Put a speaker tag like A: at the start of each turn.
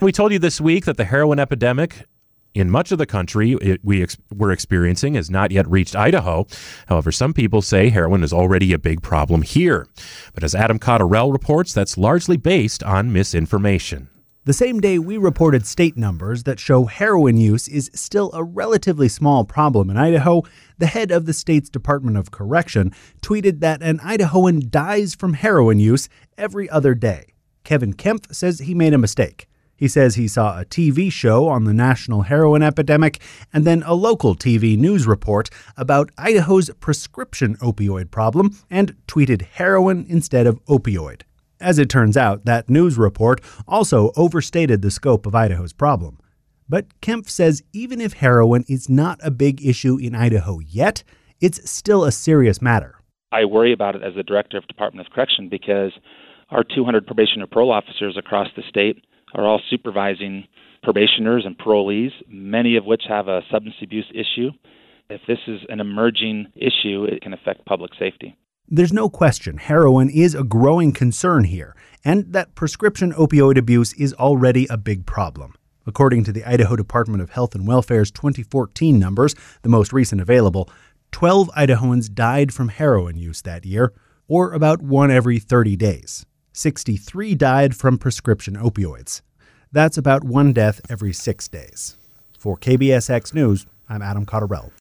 A: We told you this week that the heroin epidemic in much of the country we're experiencing has not yet reached Idaho. However, some people say heroin is already a big problem here. But as Adam Cotterell reports, that's largely based on misinformation.
B: The same day we reported state numbers that show heroin use is still a relatively small problem in Idaho, the head of the state's Department of Correction tweeted that an Idahoan dies from heroin use every other day. Kevin Kempf says he made a mistake. He says he saw a TV show on the national heroin epidemic and then a local TV news report about Idaho's prescription opioid problem and tweeted heroin instead of opioid. As it turns out, that news report also overstated the scope of Idaho's problem. But Kempf says even if heroin is not a big issue in Idaho yet, it's still a serious matter.
C: I worry about it as the director of Department of Correction because our 200 probation and parole officers across the state are all supervising probationers and parolees, many of which have a substance abuse issue. If this is an emerging issue, it can affect public safety.
B: There's no question heroin is a growing concern here, and that prescription opioid abuse is already a big problem. According to the Idaho Department of Health and Welfare's 2014 numbers, the most recent available, 12 Idahoans died from heroin use that year, or about 1 every 30 days. 63 died from prescription opioids. That's about 1 death every 6 days. For KBSX News, I'm Adam Cotterell.